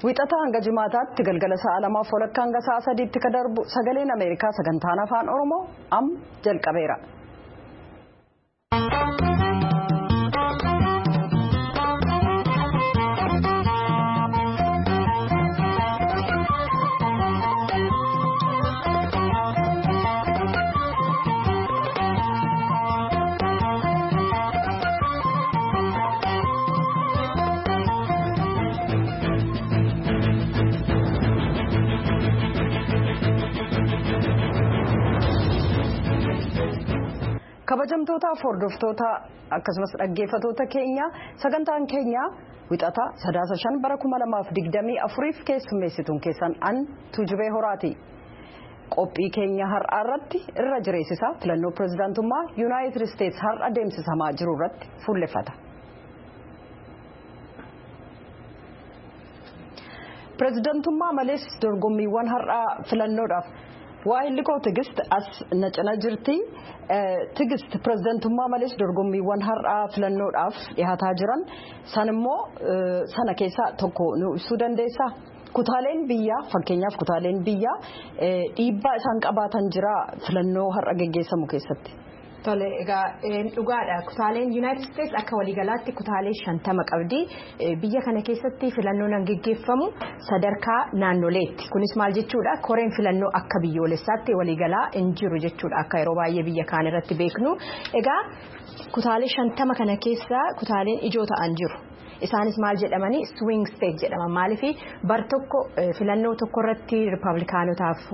Wixata hanga jimaataatti galgala sa'a 2:00 hanga sa'a 3tti ka darbu sagaleen Ameerikaa sagantaan afaan Oromoo jalqabeera. Kabajamtoota hordoftoota akkasumas dhaggeeffattoota keenya sagantaan keenya wixata 5 bara 2024 keessummeessituun keessan Tuujubee Horaati. Qophii keenya har'aa irratti irra jireessisaa filannoo pirezidaantummaa Yuunaayitid Isteets har'a deemsisamaa jiru irratti fuulleffata. Pirezidaantummaa malees dorgommiiwwan har'aa filannoodhaaf waa'illi koo Tigist as nacana jirti. Tigist pirezidaantummaa malees dorgommiiwwan har'aa filannoodhaaf dhiyaataa jiran sanimmoo sana keessaa tokko nu ibsuu dandeessaa? Kutaaleen biyyaa fakkeenyaaf kutaaleen biyyaa dhiibbaa isaan qabaatan jira filannoo har'a geggeessamu keessatti. Tole egaa dhugaadha kutaaleen United States akka waliigalaatti kutaalee 50 qabdi biyya kana keessatti filannoon geggeeffamu sadarkaa naannoleetti kunis maal jechuudha koreen filannoo akka biyyoolessaatti waliigalaa hin jiru jechuudha akka yeroo baay'ee biyya kaan irratti beeknu egaa kutaalee 50 kana keessa kutaaleen ijoo ta'an jiru. Isaanis maal jedhamani swing state jedhama maalifi bar tokko filannoo tokko irratti ripablikaanotaaf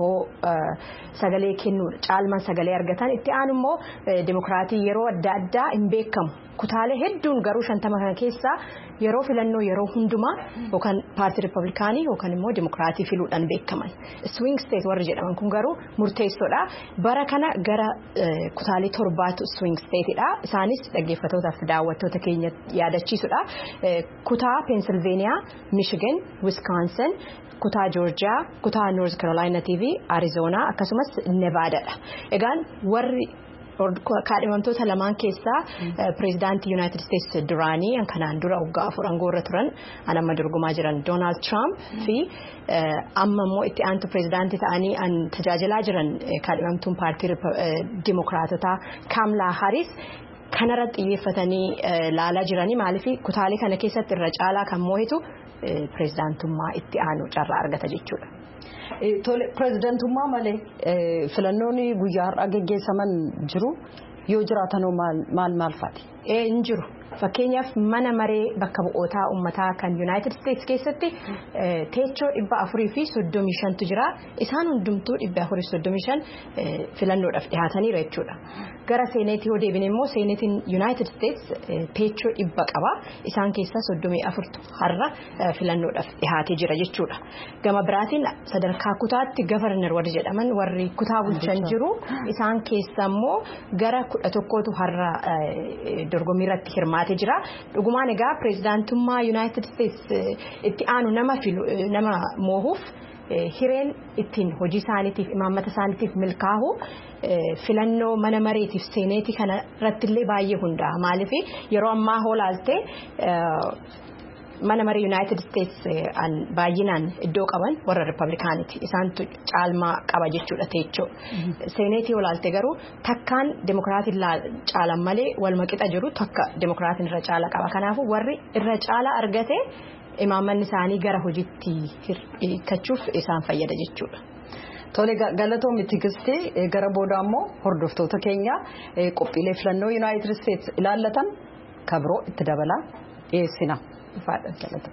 sagalee kennu caalman sagalee argatan itti aanu immoo demokraatii yeroo adda addaa hin beekamu kutaalee hedduun garuu 50 kana keessa yeroo filannoo yeroo hundumaa yookaan paartii ripablikaanii yookaan immoo demokraatii filuudhaan beekaman swing state warri jedhaman kun garuu murteessoodha bara kana gara kutaalee 7tu swing stateidha isaanis dhaggeeffattootaaf daawwattoota keenya yaadachiisudha. Kutaa Pennsylvania, Michigan, Wisconsin, kutaa Georgia, kutaa North Carolina TV, Arizona akkasumas Nevada dha. Egaan warri kaadhimamtoota lamaan keessaa pirezidaantii United States duraanii kanaan dura waggaa 4 aangoorra turan amma dorgomaa jiran Donald Trump fi amma immoo itti aantu pirezidaantii ta'anii tajaajilaa jiran kaadhimamtuun paartii Dimookiraatotaa Kamala Harris kanarratti xiyyeeffatanii laalaa jiranii maalifi kutaalee kana keessatti irra caalaa kan moo'itu pirezidaantummaa itti aanu carraa argata jechuudha. Tole pirezidaantummaa malee filannoon guyyaa har'aa geggeessaman jiru yoo jiraatanoo maal faati? Hin jiru. Fakkeenyaaf mana maree bakka bu'ootaa uummataa kan United States keessatti teechoo 435tu jira. Isaan hundumtuu 435 filannoodhaaf dhiyaataniira jechuudha. Gara seeneetii yoo deebine immoo seeneetiin United States teechoo 100 qaba. Isaan keessaa 34tu har'a filannoodhaaf dhiyaatee jira jechuudha. Gama biraatiin sadarkaa kutaatti governor warri jedhaman warri kutaa bulchan jiru. Isaan keessaa immoo gara 11tu har'a dorgommii irratti hirmaatee jira. Dhugumaan egaa pirezidaantummaa United States itti aanu nama moohuuf hireen ittiin hojii isaaniitiif imaammata isaaniitiif milkaa'u filannoo mana mareetiif seeneetii kana irratti illee baay'ee hundaa'a maalifi yeroo ammaa hoolaaltee mana maree United States baay'inaan iddoo qaban warra Republikaaniti isaantu caalmaa qaba jechuudha teechoo seeneetii olaalte garuu takkaan demokraatiin caalan malee walma qixa jiru takka demokraatiin irra caala qaba kanaafuu warri irra caala argate imaammanni isaanii gara hojiitti hirkachuuf isaan fayyada jechuudha. Tole galatoomii Tigist gara booda immoo hordoftoota keenya qophiilee filannoo United States ilaallatan kabroo itti dabalaa dhiyeessina. Faadha galata.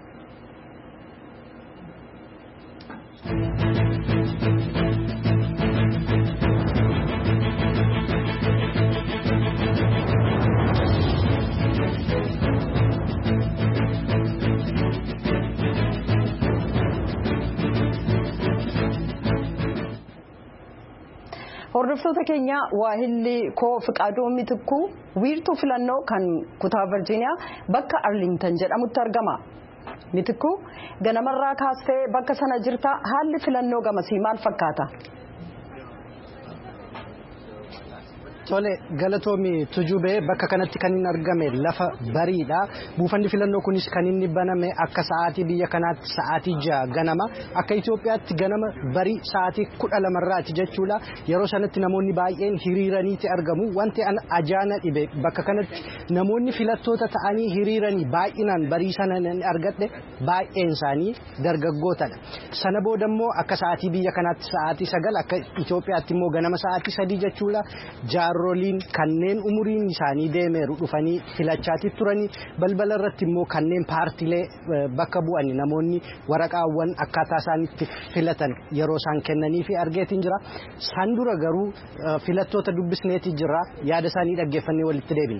Hordoftoota keenya waahilli koo Fiqaaduu Mitikuu wiirtuu filannoo kan kutaa Virginia bakka Arlington jedhamutti argama. Mitikuu ganamarraa kaastee bakka sana jirta haalli filannoo gamasii maal fakkaata? Tole galatoomii tujubee bakka kanatti kan inni argame lafa bariidha. Buufanni filannoo kunis kan inni baname akka sa'aatii biyya kanaatti sa'aatii 6 ganama akka Itoophiyaatti ganama barii sa'aatii 12 irraati jechuudha. Yeroo sanatti namoonni baay'een hiriiraniiti argamu. Wanti ajaa'ibaa dhibe bakka kanatti namoonni filattoota ta'anii hiriiranii baay'inaan barii sana argadhe baay'een isaanii dargaggootadha. Sana booda immoo akka sa'aatii biyya kanaatti sa'aatii 9 akka Itoophiyaatti immoo ganama sa'aatii 3 jechuudha. Jaaroliin kanneen umuriin isaanii deemeeru dhufanii filachaatti turanii balbala irratti immoo kanneen paartilee bakka bu'anii namoonni waraqaawwan akkaataa isaaniitti filatan yeroo isaan kennanii fi argeetiin jira. San dura garuu filattoota dubbisneetii jira yaada isaanii dhaggeeffannee walitti deebina.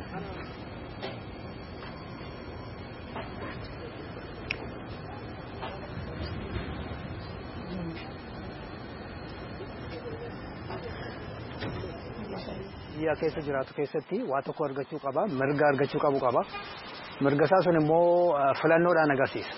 Biyya keessa jiraatu keessatti waa tokko argachuu qaba, mirga argachuu qabu qaba. Mirga isaa sun immoo filannoodhaan agarsiisa.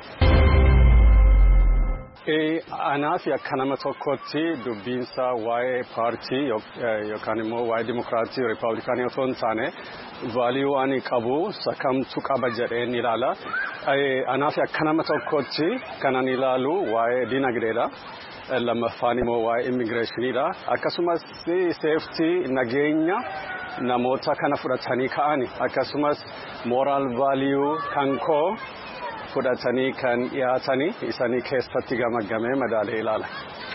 Anaaf akka nama tokkotti dubbiinsa waa'ee paartii yookaan immoo waa'ee dimokiraatii riippaabilikaanii osoo hin taane vaaliyuu ani qabu sakamtu qaba jedheen ilaala. Anaaf akka nama tokkotti kanan ilaalu waa'ee dinagdeedha. Lammaffaan immoo waa'ee immigireeshiniidha. Akkasumas seeftii nageenya namoota kana fudhatanii ka'ani. Akkasumas mooraal vaaliyuu kan koo fudhatanii kan dhiyaatanii isanii keessatti gamaggamee madaalee ilaala.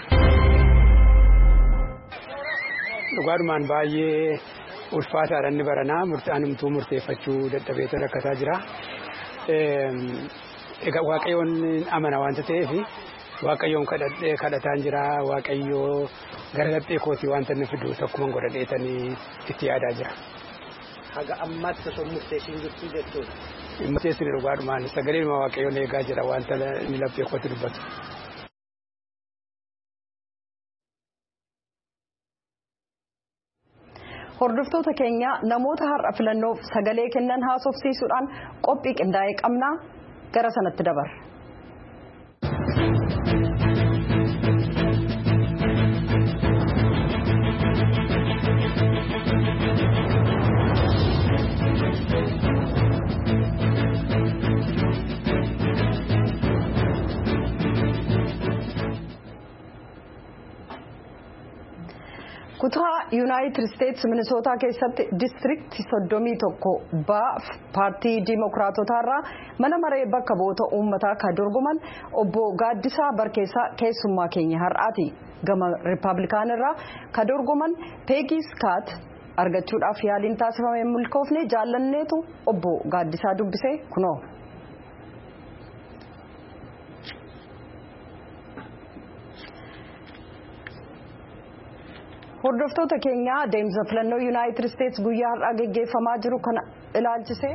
Dhugaadhumaan baay'ee ulfaataadha inni baranaa murtaa'animtuu murteeffachuu dadhabeetu rakkataa jira. Egaa waaqayyoon amana waanta ta'eef waaqayyoon kadhataan jira. Waaqayyoo gargaartee kootii waanta inni fidu tokkuma godhadheetanii itti yaadaa jira. Haga ammaatti osoo murteessiin jirtu jechuudha. Murteessiin dhugaadhumaan sagalee ilma waaqayyoon eegaa jira waanta inni laphee kootii dubbatu. Hordoftoota keenya namoota har'a filannoof sagalee kennan haasofsiisuudhaan qophii qindaa'ee qabna gara sanatti dabarra. Kutaa Yuunaayitid Isteetsi Minisootaa keessatti diistiriiktii 31 paartii Dimookiraatotaa irraa mana maree bakka bu'oota uummataa kan dorgoman obbo Gaaddisaa Barkeessaa keessummaa keenya har'aati. Gama Riippaabilikaan irraa kan dorgoman Peegii Skaat argachuudhaaf yaaliin taasifame milkoofne jaallanneetu obbo Gaaddisaa dubbisee kunoo. Hordoftoota keenya deemsa filannoo Yuunaayitid Isteetsi guyyaa har'aa geggeeffamaa jiru kana ilaalchisee.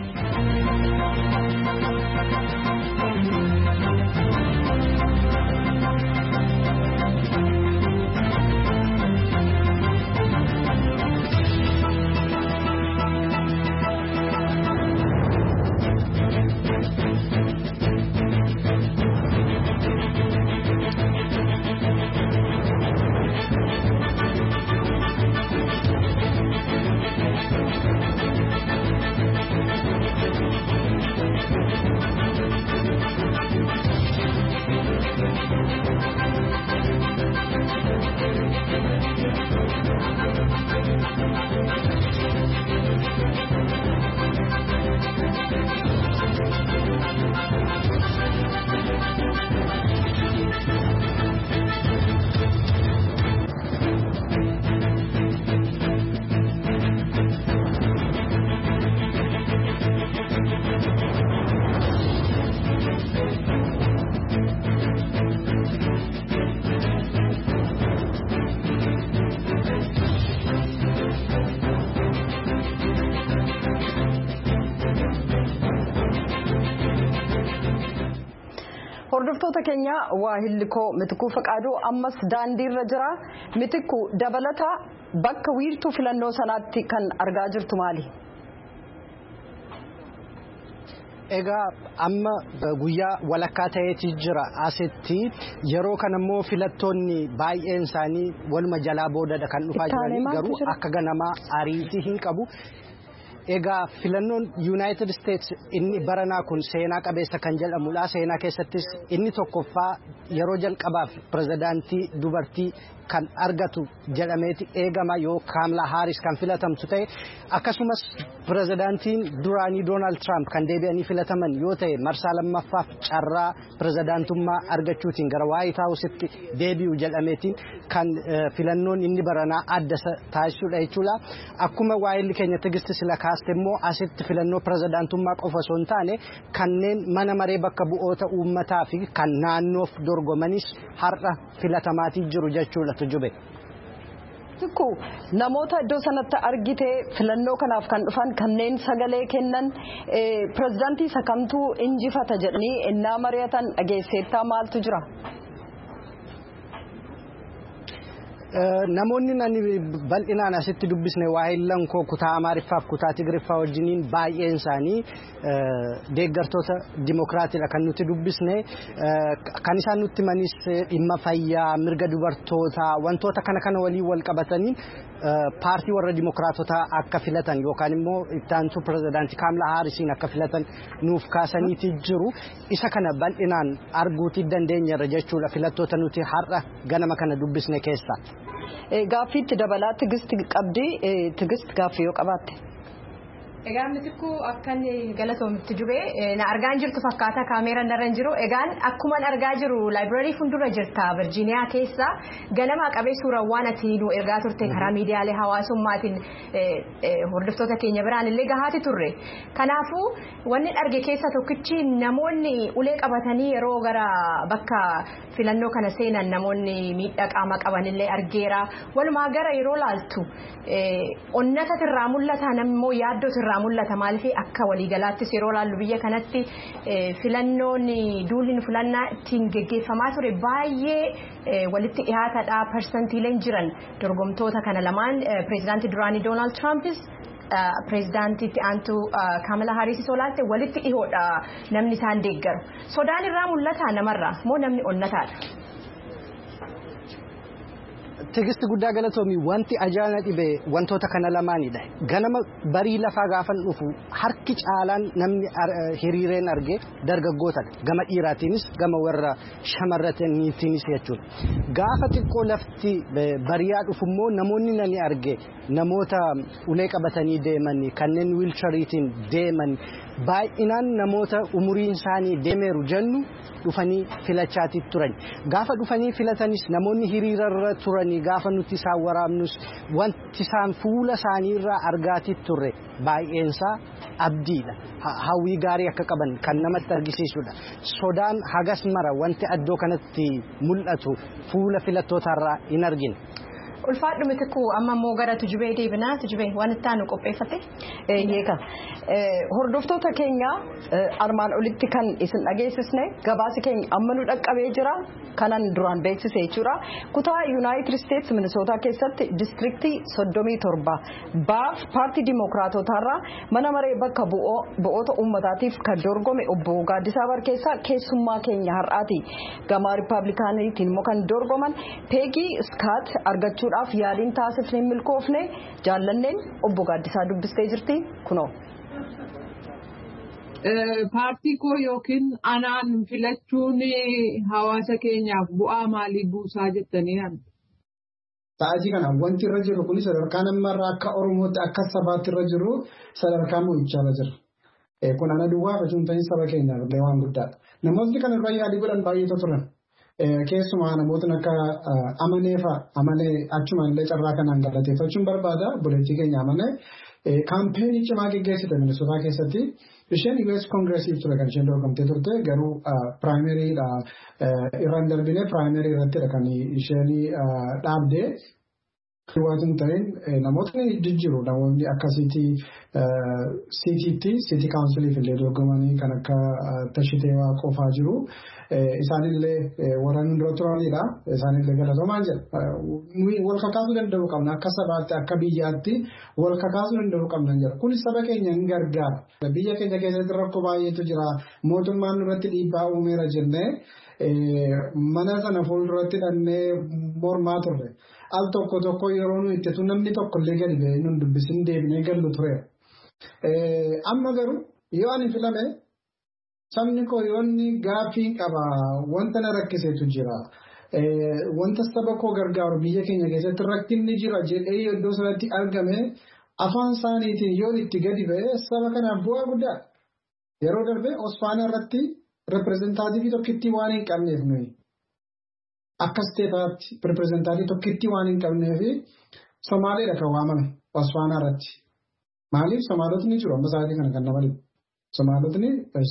Hordoftoota keenya waahillikoo Mitikuu Faqaaduu ammas daandiirra jira. Mitikuu dabalata bakka wiirtuu filannoo sanaatti kan argaa jirtu maali? Egaa amma guyyaa walakkaa ta'eetii jira asitti yeroo kanammoo filattoonni baay'een isaanii waluma jalaa boodadha kan dhufaa jiranii garuu akka ganamaa ariitii hin qabu. Egaa filannoon United States inni baranaa kun seenaa qabeessa kan jedhamudha. Seenaa keessattis inni tokkoffaa yeroo jalqabaaf pirezidaantii dubartii kan argatu jedhameeti eegama yoo Kamala Harris kan filatamtu ta'e akkasumas pirezidaantiin duraanii Donald Trump kan deebi'anii filataman yoo ta'e marsaa lammaffaaf carraa pirezidaantummaa argachuutiin gara White House'tti deebi'u jedhameetiin kan filannoon inni baranaa adda taasisudha jechuudha. Akkuma waa'illi keenya Tigistii sila kaaste immoo asitti filannoo pirezidaantummaa qofa osoo hin taane kanneen mana maree bakka bu'oota uummataa fi kan naannoof dorgomanis har'a filatamaatii jiru jechuudha tujube. Namoota iddoo sanatti argite filannoo kanaaf kan dhufan kanneen sagalee kennan pirezidaantii isa kamtuu injifata jedhanii innaa mari'atan dhageesseettaa maaltu jira? Namoonni nani bal'inaan asitti dubbisne waa'illan koo kutaa Amaariffaaf kutaa Tigiriffaa wajjiniin baay'een isaanii deeggartoota dimokiraatiidha kan nuti dubbisne kan isaan nutti manis dhimma fayyaa mirga dubartootaa wantoota kana waliin wal qabatanii paartii warra dimokiraatotaa akka filatan yookaan immoo ittaantu pirezidaantii Kamala Harrisiin akka filatan nuuf kaasaniiti jiru isa kana bal'inaan arguutii dandeenyarra jechuudha filattoota nuti har'a ganama kana dubbisne keessa. Gaaffiitti dabalaa Tigisti qabdi Tigisti gaaffii yoo qabaatte. Egaan nuti akkan galatoomti jube na argaan jirtu fakkaata kaameeraan darra jiru egaan akkuma argaa jiru library fundura jirta Virginia keessa ganama qabee suurawwan ati nu ergaa turte karaa miidiyaalee hawaasummaatiin hordoftoota keenya biraan illee gahaati turre kanaafuu wanni arge keessa tokkichi namoonni ulee qabatanii yeroo gara bakka filannoo kana seenan namoonni miidhaa qaama qaban illee argeera walumaa gara yeroo laaltu onnata irraa mul'ata nammoo yaaddoo mul'ata maaliif akka waliigalaattis yeroo laallu biyya kanatti filannoon duulli filannaa ittiin geggeeffamaa ture baay'ee walitti dhiyaatadha persentiileen jiran dorgomtoota kana lamaan pirezidaantii duraanii Donald Trumpis pirezidaantiitti aantu Kamala Harris olaalte walitti dhihoodha namni isaan deeggaru sodaan irraa mul'ata namarraa moo namni onnataadha. Tigisti guddaa galatoomii wanti ajaa'ibaa dhibe wantoota kana lamaanidha. Ganama barii lafaa gaafan dhufu harki caalaan namni hiriireen arge dargaggootadha. Gama dhiiraatiinis gama warra shamarraniitiinis jechuudha. Gaafa xiqqoo lafti bariyaa dhufu immoo namoonni nani arge namoota ulee qabatanii deeman kanneen wiilchariitiin deeman baay'inaan namoota umuriin isaanii deemeeru jennu dhufanii filachaati turan. Gaafa dhufanii filatanis namoonni hiriirarra turanii gaafa nuti isaan waraabnus wanti isaan fuula isaanii irraa argaati turre baay'eensaa abdiidha. Hawwii gaarii akka qaban kan namatti argisiisudha. Sodaan hagas mara wanti addoo kanatti mul'atu fuula filattootarraa hin argine. Ulfaadhu mitiku amma immoo gara tujubee deebinaa tujubee waan itti aanu qopheeffate. Yeeka hordoftoota keenya armaan olitti kan isin dhageessisne gabaasi keenya amma nu dhaqqabee jira kanan duraan beeksise jechuudha. Kutaa United States Minnesota keessatti distriktii 37 baaf paartii dimokiraatotaarraa mana maree bakka bu'oota uummataatiif kan dorgome obbo Gaaddisaa Barkeessaa keessummaa keenya har'aati. Gama Riippaabilikaaniitiin immoo kan dorgoman Peegii Skaat argachuu yaaliin taasifnee milkoofne jaallanneen obbo Gaaddisaa dubbistee jirti kunoo. Paartii koo yookiin anaan filachuun hawaasa keenyaaf bu'aa maalii buusaa jettanii yaaddu? Taasii kana wanti irra jiru kun sadarkaa namarraa akka Oromootti akka sabaatti irra jiru sadarkaa mo'ichaa irra jira. Kun ana duwwaa facuun ta'in saba keenyaaf illee waan guddaadha. Namoonni kan irra yaadii godhan baay'eetu turan. Keessumaa namootni akka amanee achuma illee carraa kanaan galateeffachuun barbaada. Buleettii keenya amanee kaampeenii cimaa geggeessite Minnesota keessatti isheen US Congressiif ture kan isheen dorgomtee turte garuu piraayimeriidha irraan darbinee piraayimerii irrattidha kan isheen dhaabde. Waan ta'een namootni jijjiiru namoonni akka City Council illee dorgomanii kan akka Tashitee Waaqofaa jiru. Isaanillee warreen dura turanidha. Isaanillee galatoomaan jedha. Wal kakaasuu danda'uu qabna akka sabaatti akka biyyaatti wal kakaasuu danda'uu qabna jedha. Kunis saba keenya hin gargaara. Biyya keenya keessatti rakkoo baay'eetu jira. Mootummaan irratti dhiibbaa uumeera jennee mana sana fuulduratti dhannee mormaa turre. Al tokko yeroo nuyi itti namni tokkollee gadi ba'ee nun dubbisin deebinee gallu ture. Amma garuu yoo ani filame sabni koo yoonni gaaffii qaba wanta na rakkiseetu jira. Wanta saba koo gargaaru biyya keenya keessatti rakkinni jira jedhee iddoo sanatti argame afaan isaaniitiin yoo itti gadi ba'ee saba kanaaf bu'aa guddaa. Yeroo darbee Osfaanaa irratti reprezentaatiivii tokkitti waan hin qabneef nuyi. Akka steetaatti reprezentaatii tokkitti waan hin qabneefi Somaaleedha kan waamame Osfaanaa irratti. Maaliif Somaalotni jiru amma sa'aatii kana kan nama dhibu. Somaalotni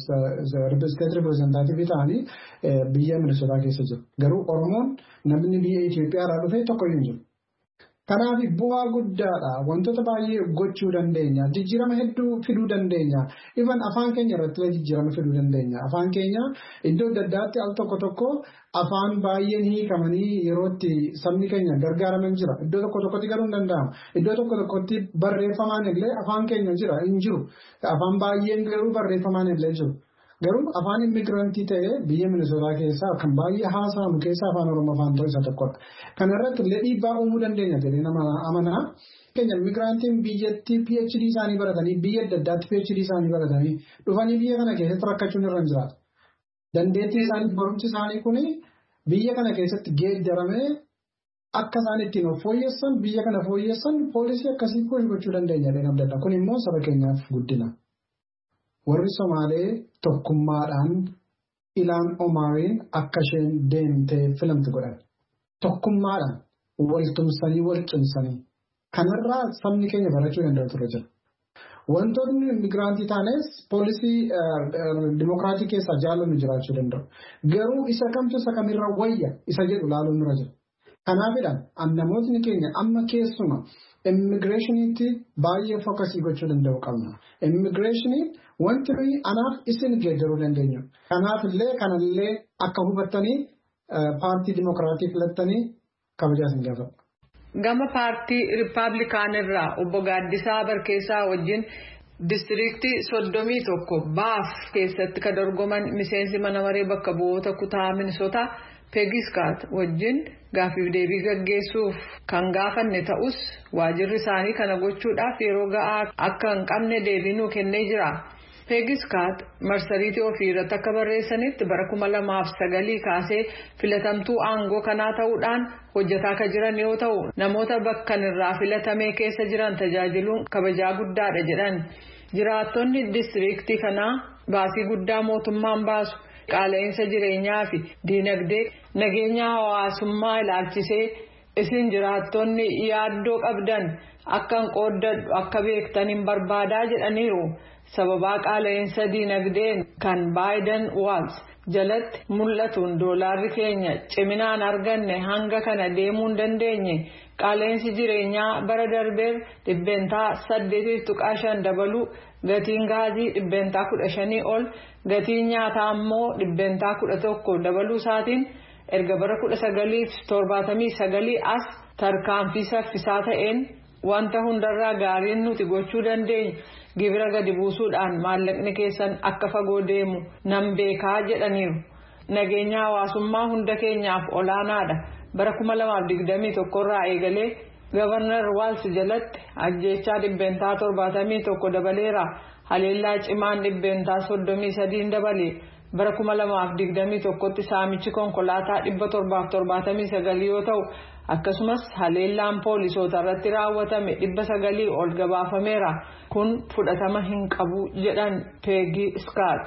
steet reprezentaatiivii ta'anii biyya Minnesotaa keessa jiru. Garuu Oromoon namni biyya Itoophiyaa irraa dhufe tokko hin jiru. Kanaaf bu'aa guddaadha. Wantoota baay'ee gochuu dandeenya. Jijjiirama hedduu fiduu dandeenya. Even afaan keenya irratti jijjiirama fiduu dandeenya. Afaan keenya iddoo adda addaatti al tokko afaan baay'een hiikamanii yerootti sabni keenya gargaaraman jira. Iddoo tokkotti garuu hin danda'amu. Iddoo tokkotti barreeffamaan illee afaan keenya jira hin jiru. Afaan baay'een garuu barreeffamaan illee jiru. Garuu afaan immigirantii ta'ee biyya Minnesotaa keessaa kan baay'ee haasa'amu keessaa afaan Oromoo afaan ta'uu isa tokkodha. Kana irratti illee dhiibbaa uumuu dandeenya jedhee nama amanaa. Keenya immigirantiin biyyatti PhD isaanii baratanii biyya adda addaatti PhD isaanii baratanii dhufanii biyya kana keessatti rakkachuun irra hin jiraatu. Dandeettii isaanii barumsi isaanii kuni biyya kana keessatti geeddaramee akka isaan ittiin of fooyyessan biyya kana fooyyessan poolisii akkasii gochuu dandeenya jedhee abdadha. Kun immoo saba keenyaaf guddina. Warri Somaalee tokkummaadhaan Ilaan Omaariin akka isheen deemtee filamtu godhan. Tokkummaadhaan wal tumsanii wal cimsanii. Kanarraa sabni keenya barachuu danda'u ture jira. Wantoonni immigraantii taanes poolisii dimokiraatii keessaa jaalannu jiraachuu danda'u. Garuu isa kamtu isa kamirra wayya isa jedhu laaluun nurra jira. Kanaafidhaan namootni keenya amma keessuma immigireeshiniitti baay'ee fookasii gochuu danda'u qabna. Immigireeshinii wanti nuyi anaaf isin geeddaruu dandeenyu. Kanaafillee kanallee akka hubattanii paartii dimokiraatii filattanii kabajaa isin gaafadha. Gama paartii Rippaabilikaanirraa obbo Gaaddisaa Barkeessaa wajjin diistiriiktii 31 baaf keessatti kan dorgoman miseensi mana maree bakka bu'oota kutaa Minnesotaa Peegiskaat wajjin gaaffiif deebii gaggeessuuf kan gaafanne ta'us waajirri isaanii kana gochuudhaaf yeroo ga'aa akka hin qabne deebii nuu kennee jira. Peegiskaat marsariitii ofii irratti akka barreessanitti bara 2009 kaasee filatamtuu aangoo kanaa ta'uudhaan hojjetaa kan jiran yoo ta'u namoota bakkanirraa filatamee keessa jiran tajaajiluun kabajaa guddaadha jedhan. Jiraattonni diistiriiktii kanaa baasii guddaa mootummaan baasu. Qaala'insa jireenyaa fi diinagdee nageenya hawaasummaa ilaalchisee isin jiraattonni yaaddoo qabdan akka hin qooddadhu akka beektan hin barbaadaa jedhaniiru. Sababaa qaala'insa diinagdeen kan Baayiden Waals jalatti mul'atuun doolaarri keenya ciminaan arganne hanga kana deemuu hin dandeenye. Qaala'insi jireenyaa bara darbeer 8.5% dabaluu gatiin gaazii 15% ol gatiin nyaataa ammoo 11% dabaluu isaatiin erga bara 1979 as tarkaanfii saffisaa ta'een wanta hundarraa gaariin nuti gochuu dandeenya gibira gadi buusuudhaan maallaqni keessan akka fagoo deemu nan beekaa jedhaniiru. Nageenya hawaasummaa hunda keenyaaf olaanaadha. Bara 2021 irraa eegalee Gavarnar Waals jalatti ajjeechaa 171 dabaleera. Haleellaa cimaan 133 dabale. Bara 2021tti saamichi konkolaataa 779 yoo ta'u akkasumas haleellaan poolisoota irratti raawwatame 900 ol gabaafameera. Kun fudhatama hin qabu jedhan Peegiskaat.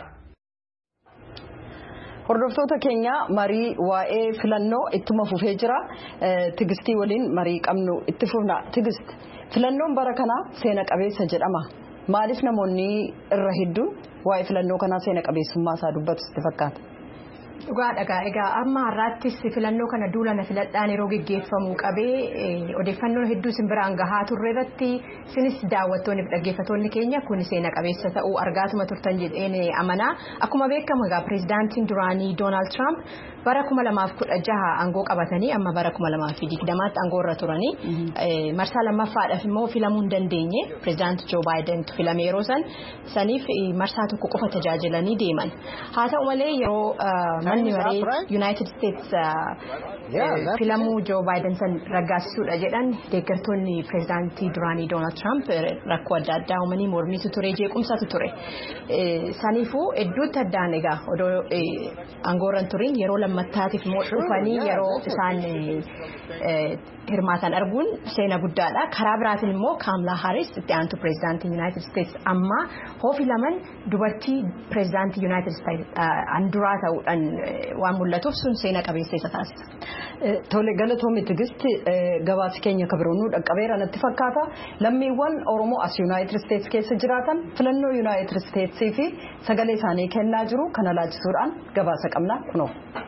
Hordoftoota keenya marii waa'ee filannoo ittuma fufee jira. Tigistii waliin marii qabnu itti fufna. Tigist filannoon bara kanaa seena qabeessa jedhama. Maaliif namoonni irra hedduun waa'ee filannoo kanaa seena qabeessummaa isaa dubbatu sitti fakkaata? Dhugaadha egaa amma har'aattis filannoo kana duula na filadhaan yeroo geggeeffamu qabee odeeffannoo hedduu simbiraan gahaa turre irratti sinis daawwattoonni fi dhaggeeffattoonni keenya kun seena qabeessa ta'uu argaatuma turtan jedheen amanaa akkuma beekamu egaa pireezidaantiin duraanii Doonaald Tiraamp bara 2016 aangoo qabatanii amma bara 2020tti aangoo irra turanii marsaa lammaffaadhaaf immoo filamuu hin dandeenye pireezidaantii Joo Baayiden filame yeroo saniif marsaa tokko qofa tajaajilanii deeman haa ta'u malee yeroo manni maree United States filamuu Joo Baayiden san raggaasisuudha jedhan deeggartoonni pireezidaantii duraanii Doonaald Tiraamp rakkoo adda addaa uumanii mormiitu ture jeequmsatu ture saniifuu hedduutti addaan egaa odoo aangoo irra turin yeroo lammattaatiif immoo dhufanii yeroo isaan hirmaatan arguun seena guddaadha karaa biraatiin immoo Kamala Harris itti aantu pireezidaantii United States amma filaman dubartii pireezidaantii United States anduraa ta'uudhaan waan mul'atuuf sun seena qabeessa isa taasisa. Tole galatoomii Tigisti gabaasa keenya kabiroonuu dhaqqabeera natti fakkaata lammiiwwan Oromoo as United States keessa jiraatan filannoo United States fi sagalee isaanii kennaa jiru kana laachisuudhaan gabaasa qabna kunoo.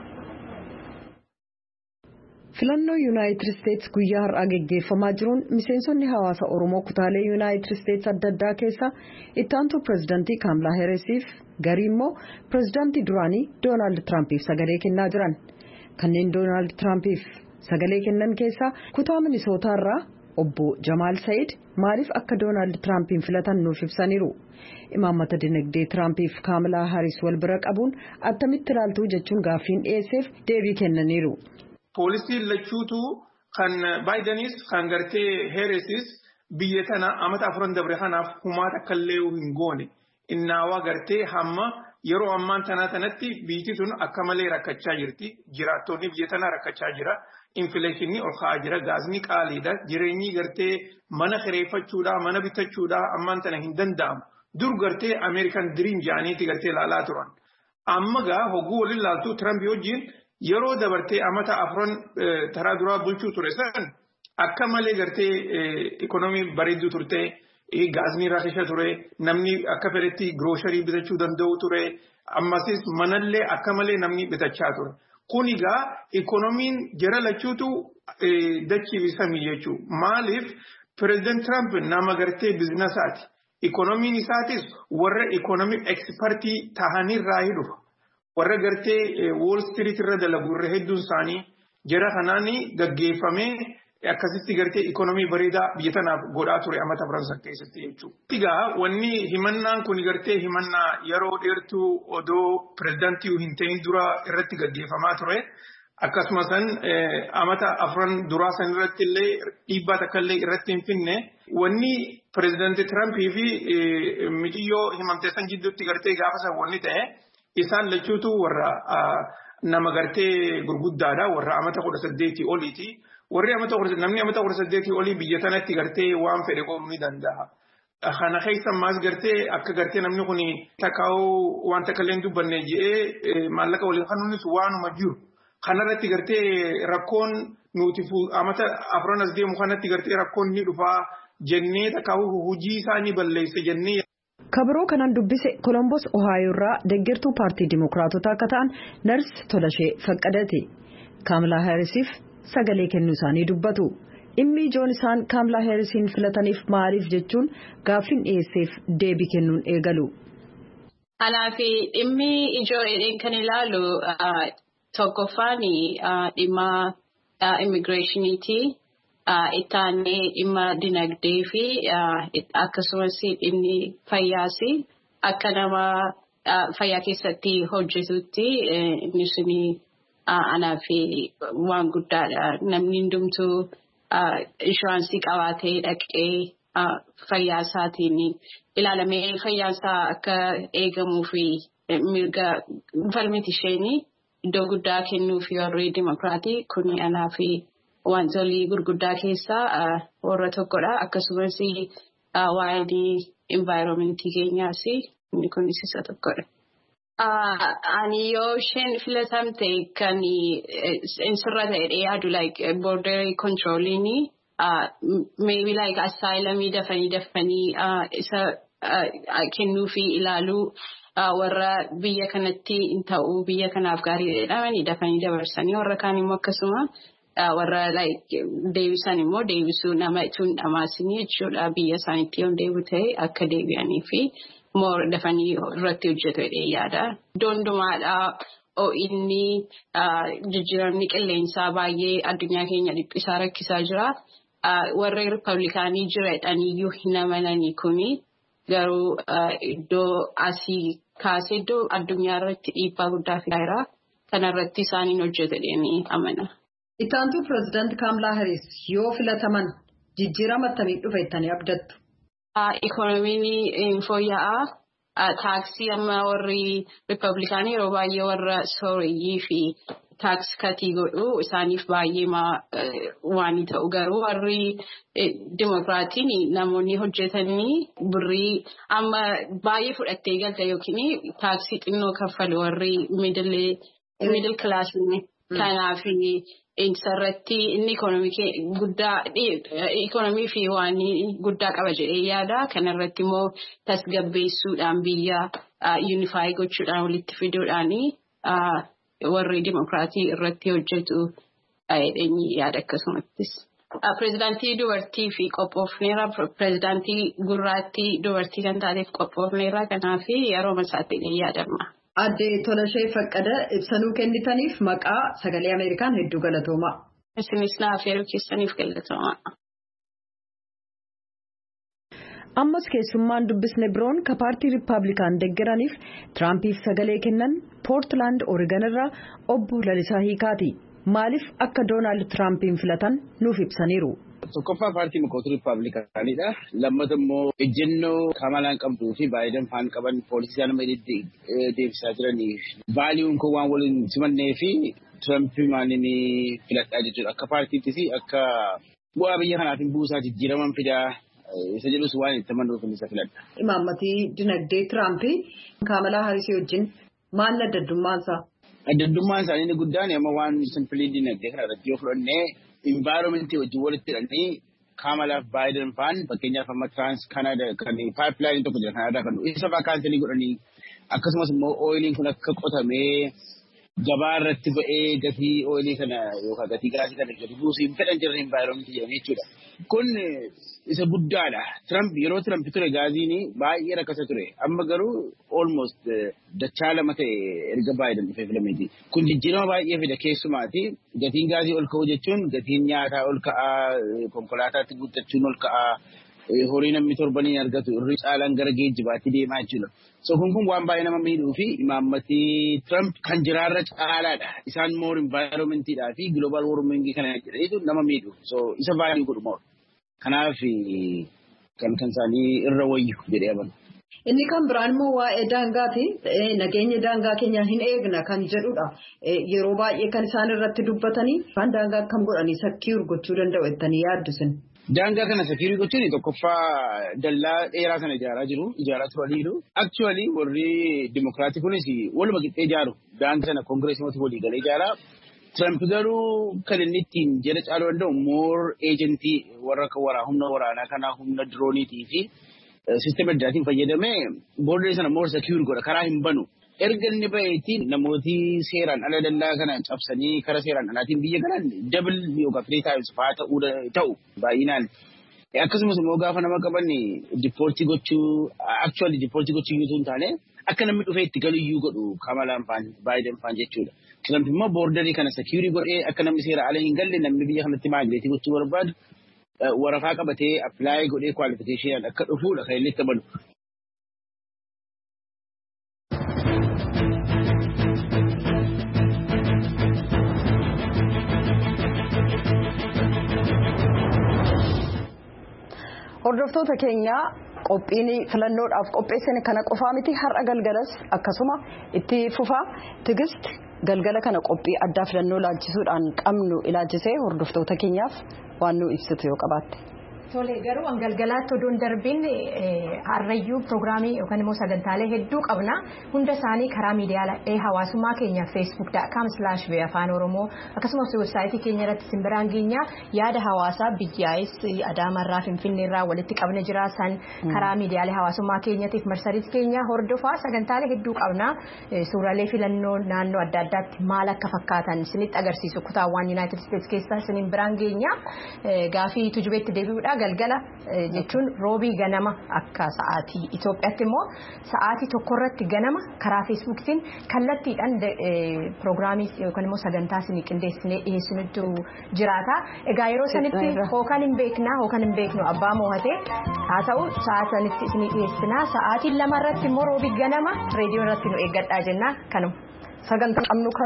Filannoo United States guyyaa har'aa geggeeffamaa jiruun miseensonni hawaasa Oromoo kutaalee United States adda addaa keessa itti aantuu pireezidaantii Kamala Harrisiif garii immoo pireezidaantii duraanii Doonaald Tiraampiif sagalee kennaa jiran. Kanneen Doonaald Tiraampiif sagalee kennan keessaa kutaa Minisootaa irraa obbo Jamaal Sa'iid maaliif akka Doonaald Tiraampiin filatan nuuf ibsaniiru. Imaammata dinagdee Tiraampiif Kamala Harris wal bira qabuun attamitti ilaaltuu jechuun gaaffiin dhiyeesseef deebii kennaniiru. Poolisiin lachuutu kan Baayidenis kan gartee Harrisis biyya tana amata 4 dabre kanaaf humaata kallee hin goone innaawaa gartee hamma yeroo ammaan tanatti biyyi tun akka malee rakkachaa jirti jiraattonni biyya tana rakkachaa jira infleeshinii ol ka'aa jira gaasni qaaliidha jireenyi gartee mana kireeffachuudha mana bitachuudha ammaan tana hin danda'amu dur gartee American Dream jaaniiti gartee laalaa turan amma gaa hogguu waliin laaltuu Trump wajjin yeroo dabartee amata 4 taraa duraa bulchuu ture san akka malee gartee ikonomii bareedduu turte gaasni rakkisha ture namni akka fedhetti grocery bitachuu danda'u ture ammasis manallee akka malee namni bitachaa ture kun egaa ikonomiin jara lachuutu dachiisamii jechuu maaliif pireezidaant Trump nama gartee biizinasaati ikonomiin isaatis warra ikonomii ekspertii tahanirraa dhufa. Warra gartee Wall Street irra dalagu irra hedduun isaanii jara kanaan gaggeeffamee akkasitti gartee ikonomii bareedaa biyya tanaaf godhaa ture amata Faransaa keessatti jechuudha. Egaa wanni himannaan kun gartee himannaa yeroo dheertuu odoo pireezidaantii hin ta'in dura irratti gaggeeffamaa ture. Akkasumas amata 4 duraa san irratti illee dhiibbaa takka illee irratti hin finne wanni pireezidaantii Tirampii fi mixiyyoo himamteessan jidduutti gartee gaafa san wanni ta'e. Isaan lachuutu warra nama gartee gurguddaadha warra amata 18 oliiti warri namni amata 18 olii biyya tanatti gartee waan fedhe qoomuu ni danda'a. Kana keessa maas gartee akka gartee namni kun takkaa'uu waan takka illee dubbanne jedhee maallaqa waliin kan nuti waanuma jiru kanarratti gartee rakkoon nuti amata 4 as deemu kanatti gartee rakkoon ni dhufaa jennee takkaa'uu hojii isaanii balleessa jennee. Kabiroo kanaan dubbise Columbus Ohio irraa deeggartuu paartii Dimookiraatotaa akka ta'an Nars Tolashee Faqqadate. Kamala Harrisiif sagalee kennuu isaanii dubbatu. Dhimmi ijoon isaan Kamala Harrisiin filataniif maaliif jechuun gaaffiin dhiyeesseef deebii kennuun eegalu. Kanaaf dhimmi ijoo kan ilaalu tokkoffaan dhimma immigireeshiniiti. Ittaanee dhimma dinagdee fi akkasumas dhimmi fayyaas akka nama fayyaa keessatti hojjetutti inni suni anaaf waan guddaadha. Namni hundumtuu inshuraansii qabaatee dhaqee fayyaa isaatiin ilaalamee fayyaasaa akka eegamuu fi mirga falmiti isheenii iddoo guddaa kennuu fi warri Dimookiraatii kun anaaf. Wantoonni gurguddaa keessaa warra tokkodha. Akkasumas waa'ee environmentii keenyaas inni kunis isa tokkodha. Ani yoo isheen filatamte kan sirra ta'edha yaadu like border controlling maybe like asylum dafanii isa kennuu fi ilaaluu warra biyya kanatti hin ta'u biyya kanaaf gaarii jedhamanii dafanii dabarsanii warra kaan immoo akkasuma warra deebisan immoo deebisuu nama ittiin dhamaasinii jechuudha biyya isaaniitti yoo deebi'u ta'e akka deebi'anii fi immoo dafanii irratti hojjetu jedhee yaada. Doondumaadhaa inni jijjiiramni qilleensaa baay'ee addunyaa keenya dhiphisaa rakkisaa jira. Warri Riippablikaanii jiradhaniyyuu hin amananii kuni garuu iddoo asii kaasee iddoo addunyaa irratti dhiibbaa guddaa fidaa jira. Kanarratti isaaniin hojjetanii amana. Ittaantuu pireezidaantii Kaamilaa Hariis yoo filataman jijjiirama akkamii dhufa jettanii abdattu? Ikoonomiin fooyya'aa. Taaksii amma warri Riippablikaanii yeroo baay'ee warra sooreyyii fi taaks katii godhu isaaniif baay'ee waan ta'u garuu warri Dimokiraatiin namoonni hojjetanii birrii amma baay'ee fudhattee galta yookiin taaksii xinnoo kaffalu warri miidil kilaasii kanaaf isarratti inni ikoonomii fi waan guddaa qaba jedhee yaada. Kanarratti immoo tasgabbeessuudhaan biyya yuunifaayii gochuudhaan walitti fiduudhaan warri Dimokiraatii irratti hojjetu yaada akkasumattis. Pireezidaantii dubartii fi qophoofneera. Pireezidaantii gurraattii dubartii kan taateef qophoofneera. Kanaaf yeroo masaatti yaadama. Aadde Tolashee Faqqada ibsanuu kennitaniif maqaa sagalee Ameerikaan hedduu galatooma. Isinis naaf yeroo keessaniif galatooma. Ammas keessummaan dubbisne biroon ka paartii Riippablikaan deeggaraniif Tiraampiif sagalee kennan Poortilaand Oreegon irraa obbo Lalisaa Hiikaati. Maaliif akka Doonaald Tiraampiin filatan nuuf ibsaniiru. Tokkoffaa paartii mukootu Riippablikaanidha. Lammata immoo ejjennoo Kamalaan qabduu fi Baayiden faan qaban poolisii nama deebisaa jiraniif vaaliyuun kun waan waliin simannee fi Tirampii maaliin filadhaa jechuudha. Akka paartiittis akka bu'aa biyya kanaatiin buusaa jijjiiraman fidaa isa jedhus waan itti amanuuf isa filadha. Imaammatii dinagdee Tirampii Kamalaa Haarisii wajjin maal addaddummaansaa? Addaddummaan isaanii inni guddaan amma waan simpilii dinagdee kana irratti yoo fudhannee environmentii wajjin walitti hidhanii Kamalaaf Baayiden faan fakkeenyaaf amma Trans Canada kan pipeline tokko jira Canada kan isa vaakaansinii godhanii akkasumas immoo oiliin kun akka qotamee gabaa irratti ba'ee gatii oilii kana yookaan gatii gaasii kana gadi buusuu fedhan jiran environmentii jedhanii jechuudha. Kun isa guddaadha. Yeroo Trump ture gaaziin baay'ee rakkasa ture. Amma garuu almost dachaa lama ta'e erga Baayiden dhufee filameeti. Kun jijjiirama baay'ee fida keessumaati. Gatiin gaazii ol ka'uu jechuun gatiin nyaataa ol ka'aa, konkolaataatti guuttachuun ol ka'aa, horii namni torbanii argatu irri caalaan gara geejjibaatti deemaa jechuudha. So kun waan baay'ee nama miidhuu fi imaammatii Trump kan jiraarra caalaadha. Isaan more environmentiidhaa fi global warming kana jedhaniitu nama miidhu. So isa baay'ee godhuma. Kanaaf kan isaanii irra wayyu jedhee amanu. Inni kan biraan immoo waa'ee daangaati. Nageenya daangaa keenya hin eegna kan jedhudha. Yeroo baay'ee kan isaan irratti dubbatanii waan daangaa akkam godhanii sakkii urgochuu danda'u jettanii yaaddusin. Daangaa kana sakkii gochuun tokkoffaa dallaa dheeraa sana ijaaraa turaniiru. Actually warri Dimokiraatii kunis waluma qixxee ijaaru. Daangaa sana Koongireesii walii galee ijaaraa. Trump garuu kan inni ittiin jedha caaluu danda'u more agentii warra humna waraanaa kanaa humna dirooniitii fi sisteema addaatiin fayyadamee boordaree sana more secure godha karaa hin banu. Erga inni baheetiin namooti seeraan ala dallaa kana cabsanii karaa seeraan alaatiin biyya kanaan double yookaan 3 times fa'aa ta'u baay'inaan. Akkasumas immoo gaafa nama qaban dipoortii gochuu yoo hin taane akka namni dhufee itti galuyyuu godhu Kamalaan faan Baayiden faan jechuudha. Trump immoo boordarii kana secure godhee akka namni seera ala hin galle namni biyya kanatti maagileetii gochuu barbaadu waraqaa qabatee apply godhee qualification akka dhufuudha kan inni itti amanu. Hordoftoota keenya qophiin filannoodhaaf qopheessine kana qofaa miti har'a galgalas akkasuma itti fufaa Tigist galgala kana qophii addaa filannoo laalchisuudhaan qabnu ilaalchisee hordoftoota keenyaaf waan nu ibsitu yoo qabaatte. Tole garuu galgalaatti oduun darbiin harrayyuu pirogiraamii yookaan immoo sagantaalee hedduu qabna hunda isaanii karaa miidiyaalee hawaasummaa keenya facebook.com/afaan-oromoo akkasumas weebsaayitii keenya irratti simbiraan geenya yaada hawaasaa biyyaa'is Adaamarraa Finfinneerraa walitti qabne jiraasan karaa miidiyaalee hawaasummaa keenyatiif marsariitii keenya hordofaa sagantaalee hedduu qabna suuraalee filannoo naannoo adda addaatti maal akka fakkaatan isinitti agarsiisu kutaawwan United States keessaa isiniin biraan geenya gaafii tujubeetti deebi'uudha. Galgala jechuun roobii ganama akka sa'aatii Itoophiyaatti immoo sa'aatii tokkorratti ganama karaa feesbuukiin kallattiidhaan pirogiraamii yookaan immoo sagantaa isinii qindeessinee dhiyeessinutu jiraata. Egaa yeroo sanitti hookan hin beeknu abbaa moo'atee haa ta'u sa'aatii sanitti isinii dhiyeessinaa sa'aatii 2 irratti immoo roobii ganama reediyoo irratti nu eeggadhaa jenna kanuma sagantaa qabnu.